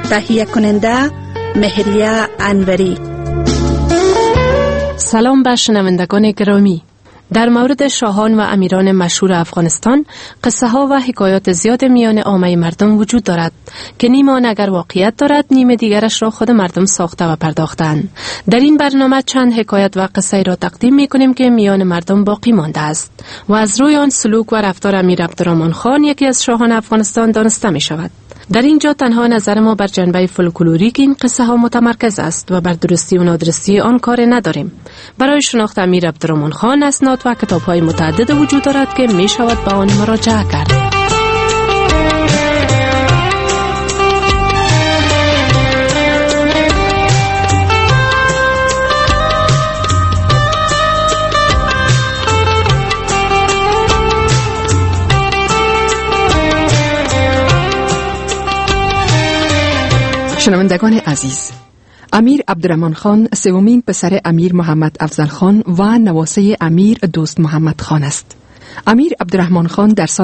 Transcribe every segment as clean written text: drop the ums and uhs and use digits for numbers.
تهیه کننده مهریه انوری. سلام به شنوندگان گرامی. در مورد شاهان و امیران مشهور افغانستان قصه ها و حکایات زیاد میان عامه مردم وجود دارد که نیم آن اگر واقعیت دارد نیم دیگرش را خود مردم ساخته و پرداختند. در این برنامه چند حکایت و قصه را تقدیم می کنیم که میان مردم باقی مانده است و از روی آن سلوک و رفتار امیر عبدالرحمن خان یکی از شاهان افغانستان دانسته می شود. در اینجا تنها نظر ما بر جنبه فولکلوریک این قصه ها متمرکز است و بر درستی و نادرستی آن کار نداریم. برای شناخت امیر عبدالرحمن خان اسناد و کتاب های متعدد وجود دارد که می شود به آن مراجعه کرد. شنوندگان عزیز، امیر عبدالرحمن خان سومین پسر امیر محمد افضل خان و نواسه امیر دوست محمد خان است. امیر عبدالرحمن خان در سال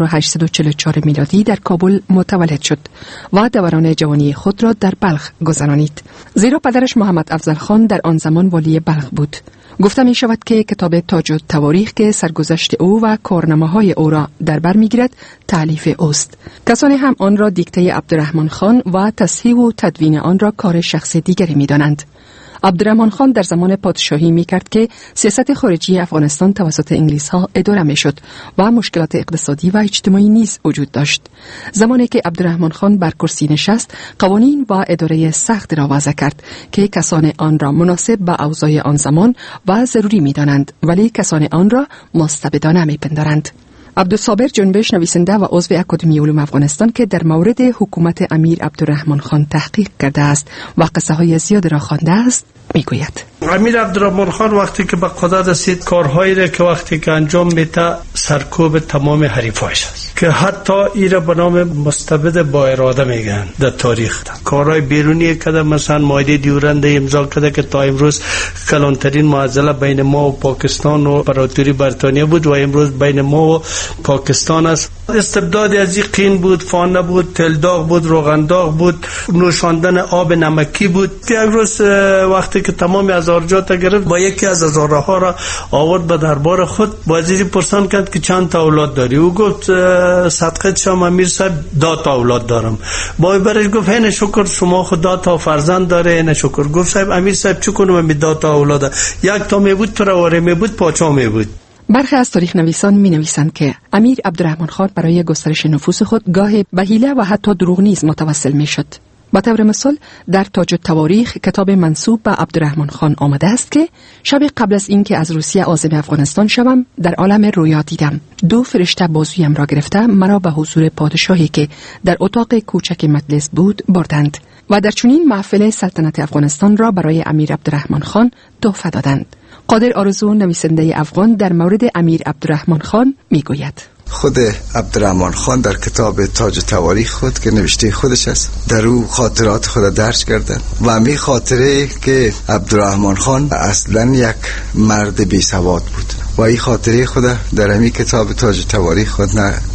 1844 میلادی در کابل متولد شد و دوران جوانی خود را در بلخ گذرانید. زیرا پدرش محمد افضل خان در آن زمان والی بلخ بود. گفته می شود که کتاب تاج التواریخ که سرگذشت او و کارنامه‌های او را در بر می‌گیرد تألیف اوست. کسانی هم آن را دیکته عبدالرحمن خان و تصحیح و تدوین آن را کار شخص دیگری می‌دانند. عبدالرحمن خان در زمان پادشاهی می‌کرد که سیاست خارجی افغانستان توسط انگلیس‌ها اداره می‌شد و مشکلات اقتصادی و اجتماعی نیز وجود داشت. زمانی که عبدالرحمن خان بر کرسی نشست، قوانین و اداره سخت را وضع کرد که کسان آن را مناسب به اوضاع آن زمان و ضروری می‌دانند، ولی کسان آن را مستبدانه می‌پندارند. عبدالصابر جنبش نویسنده و عضو اکادمی علوم افغانستان که در مورد حکومت امیر عبدالرحمن خان تحقیق کرده است و قصه های زیاد را خوانده است میگوید: امیر عبدالرحمن خان وقتی که به قدرت رسید کارهایی را که وقتی که انجام میده سرکوب تمام حریفایش است که حتی این را به نام مستبد با اراده میگن. در تاریخ کارهای بیرونی کده، مثلا مایده دیورند امضا کده که تا امروز کلانترین معضله بین ما و پاکستان و امپراتوری بریتانیا بود و امروز بین ما و پاکستان است. استبداد از این قین بود، فانه بود، تلداغ بود، روغنداغ بود، نوشاندن آب نمکی بود که امروز وقتی که تمام هزارجات گرفت با یکی از هزارها را آورد به دربار خود. وزیری پرسان کرد که چند تا اولاد داری؟ او گفت صدقه شما امیر صاحب 2 تا اولاد دارم. با برش گفت این شکر شما خدا تا فرزند داره. این شکر گفت صاحب امیر صاحب چه کنم من 2 تا اولاد؟ 1 تا می بود پرواره می بود پاچا می بود. برخی از تاریخ نویسان می نویسند که امیر عبدالرحمن خان برای گسترش نفوذ خود گاهی به حیله و حتی دروغ نیز متوسل می شد. با طور مثال در تاج التواریخ کتاب منسوب به عبدالرحمن خان آمده است که شب قبل از اینکه از روسیه عازم افغانستان شوم در عالم رویا دیدم 2 فرشته بازویم را گرفته مرا به حضور پادشاهی که در اتاق کوچک مجلس بود بردند و در چنین محفل سلطنت افغانستان را برای امیر عبدالرحمن خان تحفه دادند. قادر آرزو نویسنده افغان در مورد امیر عبدالرحمن خان میگوید: خود عبدالرحمن خان در کتاب تاج التواریخ خود که نوشته خودش است در او خاطرات خود درج کردن و همین خاطره که عبدالرحمن خان اصلا یک مرد بی سواد بود و این خاطره خود در همین کتاب تاج التواریخ خود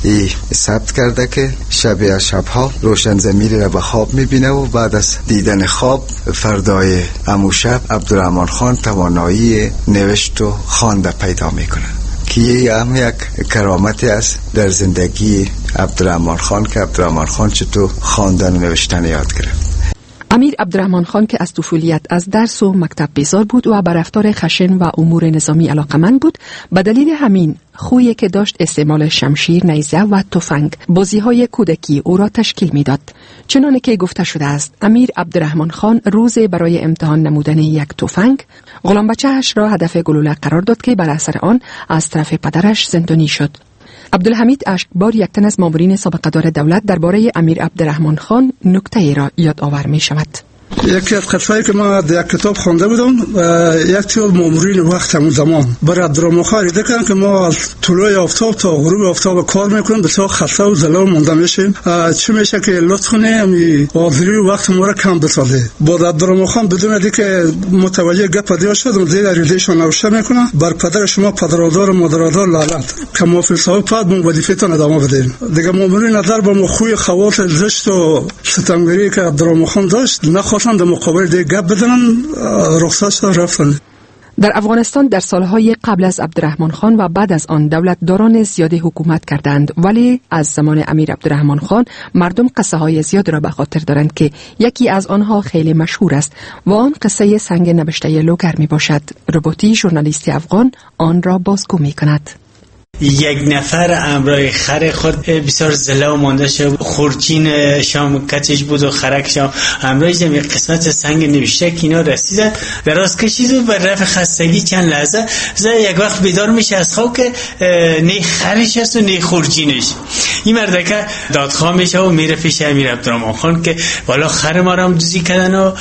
ثبت کرده که شب از شبها روشن ضمیری را به خواب میبینه و بعد از دیدن خواب فردای همون شب عبدالرحمن خان توانایی نوشت و خواندن پیدا میکنه که هم یک کرامتی است در زندگی عبدالرحمن خان که عبدالرحمن خان چطور خواندن و نوشتن یاد گرفت. امیر عبدالرحمن خان که از طفولیت از درس و مکتب بیزار بود و به رفتار خشن و امور نظامی علاقمند بود، به دلیل همین خویی که داشت استعمال شمشیر، نیزه و تفنگ بازی‌های کودکی او را تشکیل می‌داد. چنانه که گفته شده است امیر عبدالرحمن خان روزی برای امتحان نمودن یک تفنگ غلام بچه‌اش را هدف گلوله قرار داد که بر اثر آن از طرف پدرش زندانی شد. عبدالحمید اشکبار یک تن از مامورین سابقه‌دار دولت درباره امیر عبدالرحمن خان نکته را یاد آور می شود. یکی از قطعه‌ای که ما در یک کتاب خوانده بودم، یک تیول مامورین وقت همون زمان برای عبدالرحمن خان ایده کردن که ما از طلوع آفتاب تا غروب آفتاب کار میکنیم، بسیار خسته و ضلال مونده میشیم. چی میشه که لطف کنه حاضری وقت ما را کم بسازه. با عبدالرحمن خان بدون اینکه متوجه گپ دیگه شد، زیر ریدهشون نوشته میکنه بر پدر شما پدرادار و مادرادار لعنت که ما فی صاحب بعد من وظیفتون ادامه بدیم. دیگه مامورین نظر با خوی خواص زشت و ستمگری که عبدالرحمن خان داشت نخواستن در مقابل دیگه گپ بزنن، رخصت شد رفتن. در افغانستان در سالهای قبل از عبدالرحمن خان و بعد از آن دولتداران زیادی حکومت کردند، ولی از زمان امیر عبدالرحمن خان مردم قصه های زیاد را به خاطر دارند که یکی از آنها خیلی مشهور است و آن قصه سنگ نبشته لوگر می باشد. رباطی ژورنالیست افغان آن را بازگو می کند. یک نفر امرای خر خود بسیار زلا و مانده شد، خورچین شام کتش بود و خرک شام امرایش یک قسمت سنگ نوشته که اینا رسیده دراز کشید و بر رفع خستگی چند لحظه یک وقت بیدار میشه از خواب که نه خرش است و نه خورچینش. این مردکه دادخواه میشه و میره پیش امیر عبدالرحمن خان که والا خر ما را هم دوزی کردن و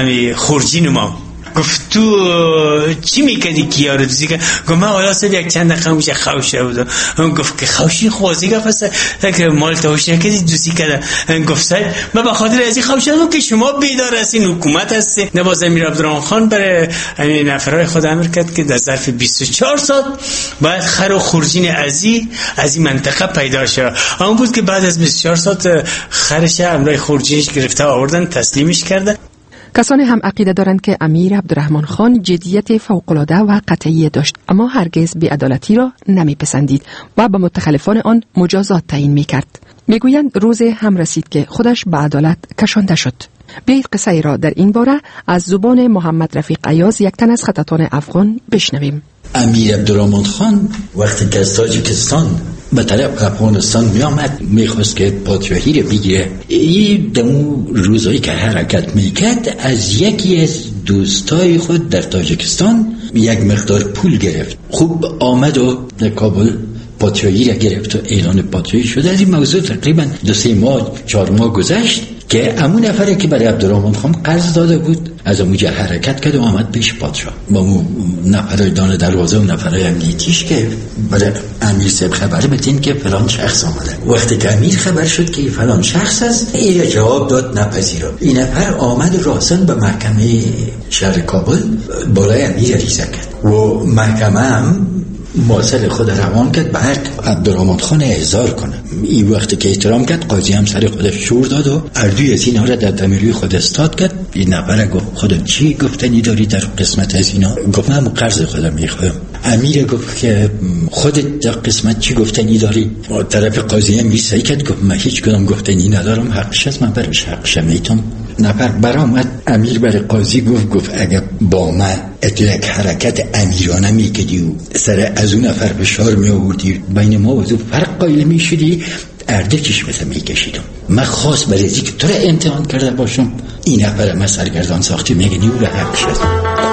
خورچین ما. گفت تو چی میکردی که یارو دوزی که؟ گفت من حالا سر یک چند دقیقه میشه خوشه بود. گفت که خوشی خوازی گفت که مال تاوش نکردی دوزی کرده. گفت سر من بخاطر از این خوشه دم که شما بیدار هستین، حکومت هستی. نباز امیر عبدالرحمن خان برای همین نفرهای خود امر کرد که در ظرف 24 ساعت باید خر و خورجین از این منطقه پیدا شه. اون بود که بعد از 24 ساعت خرش امرای خورجینش گرفته آوردن تسلیمش کرده. کسانی هم عقیده دارند که امیر عبدالرحمن خان جدیت فوق‌العاده و قطعی داشت، اما هرگز بی‌عدالتی را نمی‌پسندید و به متخلفان آن مجازات تعیین می‌کرد. میگویند روزی هم رسید که خودش به عدالت کشانده شد. بیایید قصه ای را در این باره از زبان محمد رفیق ایاز، یک تن از خطاطان افغان، بشنویم. امیر عبدالرحمن خان وقتی که از تاجیکستان به طرف افغانستان می آمد، میخواست که پادشاهی رو بگیره، این دمو روزایی که حرکت میکرد از یکی از دوستای خود در تاجیکستان یک مقدار پول گرفت. خوب آمد و در کابل پادشاهی را گرفت و اعلان پادشاهی شد. از این موضوع تقریبا 2-3 ماه 4 ماه گذشت که همون نفره که برای عبدالرحمن خان قرض داده بود از اونجا حرکت کرد و آمد پیش پادشاه با اون نفرای دانه دروازه و نفرای امنیتیش که برای امیر صاحب خبر بدین که فلان شخص آمده. وقتی که امیر خبر شد که فلان شخص است، این جواب داد نپذیرم. این نفر آمد راسن به محکمه شهر کابل بالای امیر عریضه کرد و محکمه هم مواصل خود روان کرد به حق عبدالرحمن خان احضار کنه. این وقتی که احترام کرد، قاضی هم سر خودش شور داد و اردوی از اینا را در دمیروی خود استاد کرد. این نفر گفت خودت چی گفتنی داری در قسمت از اینا؟ گفت من قرض خودم میخوایم. امیر گفت که خودت در قسمت چی گفتنی داری؟ طرف قاضی هم ایستایی کرد، گفت من هیچ کدام گفتنی ندارم، حقش است، من برش حقش میتونم. نفر برآمد، امیر برای قاضی گفت اگر با من اطلاق حرکت امیرانه میکردی و سر از اون نفر فشار می آوردی، بین ما و تو فرق قائل میشدی، ارده چشمت میکشیدم. من خاص برای که تو را امتحان کرده باشم، این نفر من سرگردان ساختی میگنی او را حقش است.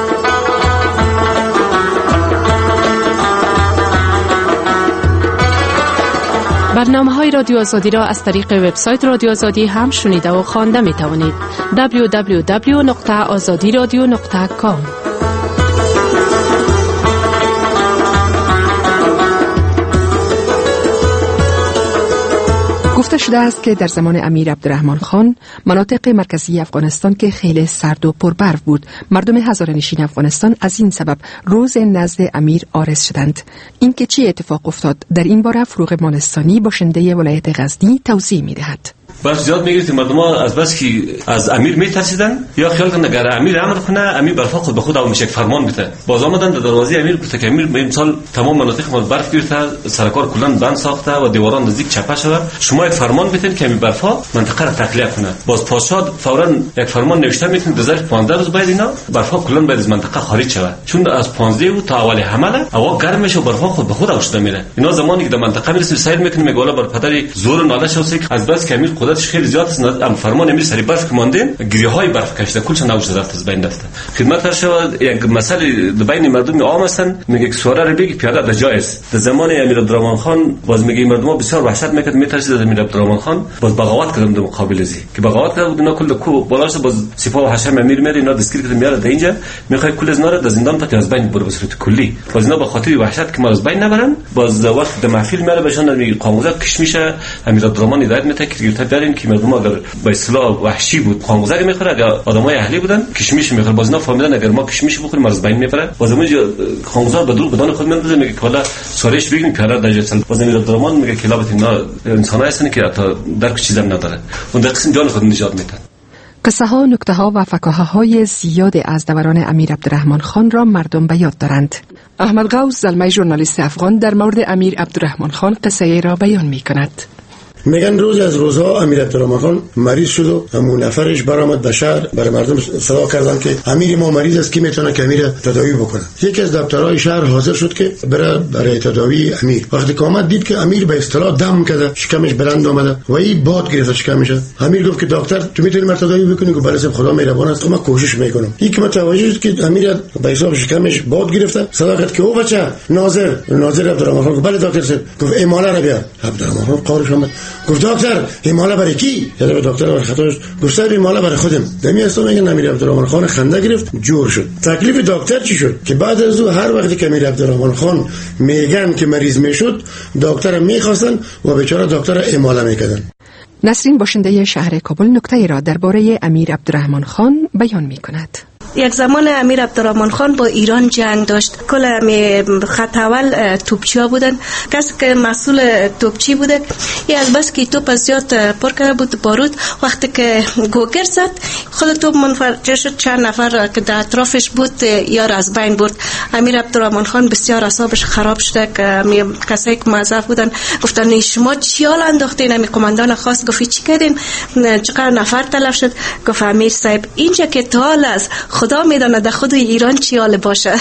برنامه‌های رادیو آزادی را از طریق وبسایت رادیو آزادی هم شنیده و خوانده می توانید. www.azadiradio.com. گفته شده است که در زمان امیر عبدالرحمن خان مناطق مرکزی افغانستان که خیلی سرد و پربرف بود، مردم هزاره‌نشین افغانستان از این سبب روز نزد امیر عارض شدند. این که چی اتفاق افتاد در این باره فروغ مالستانی باشنده ولایت غزنی توضیح می‌دهد. بس زیاد میگید که مردم از بس که از امیر میترسیدن یا خیال کردن اگر امیر امر کنه امیر برفا خود به خود او میشه فرمان میده. باز آمدن در دروازه امیر گفت که امیر مثال تمام مناطق ما برف گرفته، سرکار کلا بند ساخته و دیواران نزدیک چپه شده، شما یک فرمان بدین که امیر برفا منطقه را تخلیه کنه. باز پادشاه فورا یک فرمان نوشته میکنه در ظرف 15 روز بعد اینا برفا کلا باید از منطقه خارج شود، چون از 15 تا اول حمله هوا گرم میشه و برفا خود به خود اوشته میره. اینا زمانی که در منطقه میرسه سیر میکنه میگه والا بر پدری زور ناله شوسی از بس که امیر قدرتش خیلی زیاد است. ام فرمان امیر سری برف که ماندین گریه‌های برف کشیده کلش نوش رفت از بین رفته. خدمت شود یک مسئله بین مردم عام هستن میگه که سواره رو بگی پیاده در جایز. در زمان امیر عبدالرحمن خان باز میگه مردم بسیار وحشت میکرد میترسید از امیر عبدالرحمن خان باز بغاوت کردن در مقابل ازی که بغاوت کرد اینا کل کو بالاش باز سپاه و حشم امیر میاد اینا دستگیر کرد میاره در اینجا میخواد کل از نار در زندان تا از بین بره به صورت کلی. باز اینا به خاطر وحشت که ما از بین نبرن باز وقت در محفل میاره بهشون میگه قانونزد کشمیشه امیر عبدالرحمن هدایت میده که گرفته دارین که مردم اگر به اصطلاح وحشی بود قانونزد میخوره اگر آدمای اهلی بودن کشمیش میخوره باز اینا فهمیدن اگر ما کشمیش بخوریم از بین میبره باز اونجا قانونزد به دور بدن خود میندازه میگه که حالا سوالش بگیم پیاده در جای باز امیر عبدالرحمن میگه که لابد اینا انسانایی هستن که حتی درک چیزام نداره اون در قسم جان خود نجات میدن. قصه ها، نکته ها و فکاهه های زیاد از دوران امیر عبدالرحمن خان را مردم به یاد دارند. احمد غوث زلمه ژورنالیست افغان در مورد امیر عبدالرحمن خان قصه ای را بیان می کند. میگن روز از روزها امیر عبدالرحمن خان مریض شد و همون نفرش برآمد به شهر برای مردم صدا کردن که امیر ما مریض است که میتونه که امیر تداوی بکنه. یکی از دکترای شهر حاضر شد که برای تداوی امیر. وقتی که آمد دید که امیر به اصطلاح دم کرده، شکمش بلند آمده و این باد گرفته شکمش. امیر گفت که دکتر تو میتونی مرا تداوی بکنی؟ گفت بله صاحب خدا مهربان است من کوشش میکنم. یک متوجه شد که امیر به حساب شکمش باد گرفته صدا کرد که او بچه ناظر عبدالرحمن خان. بله دکتر صاحب. گفت ایماله را بیار. عبدالرحمن خان قارش آمد گفت دکتر ایماله برای کی؟ یعنی دکتر برای خطاش گفت ایماله برای خودم. دمی است میگن امیر عبدالرحمن خان خنده گرفت جور شد. تکلیف دکتر چی شد که بعد از او هر وقتی که امیر عبدالرحمن خان میگن که مریض میشد دکتر میخواستن و بیچاره دکتر ایماله میکردن. نسرین باشنده شهر کابل نکته را درباره امیر عبدالرحمن خان بیان میکند. یک زمان امیر عبدالرحمن خان با ایران جنگ داشت. کل خط اول توپچی‌ها بودن. کسی که مسئول توپچی بوده یه از بس که توپ از زیاد پر کرده بود بارود وقتی که گوگر زد خود توپ منفجر شد. چند نفر که در اطرافش بود یار از بین برد. امیر عبدالرحمن خان بسیار اعصابش خراب شده که کسایی که موظف بودن گفتن شما چیال انداختین؟ امی کماندان خاص گفت چی کردین؟ چقدر نفر تلف شد؟ گفت امیر صاحب اینجا که تال است خدا میدانه در خود ایران چی حال باشه.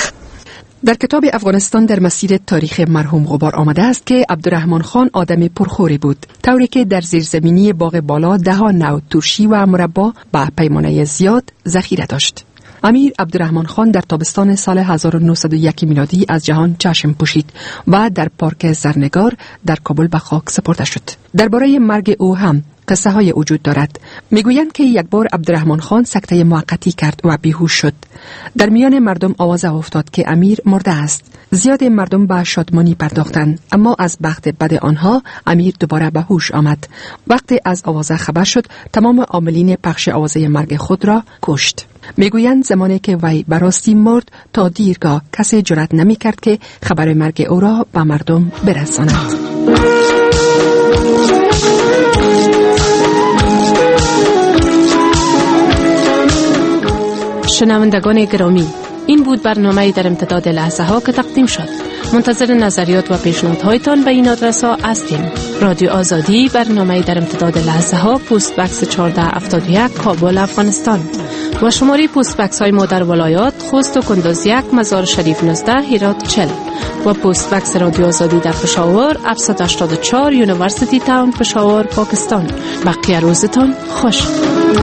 در کتاب افغانستان در مسیر تاریخ مرحوم غبار آمده است که عبدالرحمن خان آدم پرخوری بود، طوری که در زیرزمینی باغ بالا ده‌ها نوع ترشی و مربا به پیمانه زیاد ذخیره داشت. امیر عبدالرحمن خان در تابستان سال 1901 میلادی از جهان چشم پوشید و در پارک زرنگار در کابل به خاک سپرده شد. درباره مرگ او هم قصه های وجود دارد. میگویند که یک بار عبدالرحمن خان سکته موقتی کرد و بیهوش شد. در میان مردم آواز افتاد که امیر مرده است. زیاد مردم به شادمانی پرداختند، اما از بخت بد آنها امیر دوباره به هوش آمد. وقتی از آواز خبر شد تمام عاملین پخش آوازه مرگ خود را کشت. میگویند زمانی که وی براستی مرد تا دیرگاه کسی جرأت نمی کرد که خبر مرگ او را به مردم برساند. شنوندگان گرامی، این بود برنامه در امتداد لحظه ها که تقدیم شد. منتظر نظریات و پیشنهادهایتان به این آدرس ها هستیم. رادیو آزادی، برنامه در امتداد لحظه ها، پست بکس 1471 کابل افغانستان و شماره پست بکس های ما در ولایات خوست و کندوز 1 مزار شریف 19 هرات 40 و پست بکس رادیو آزادی در پشاور 784 یونیورسیتی تاون پشاور پاکستان. بقیه روزتان خوش.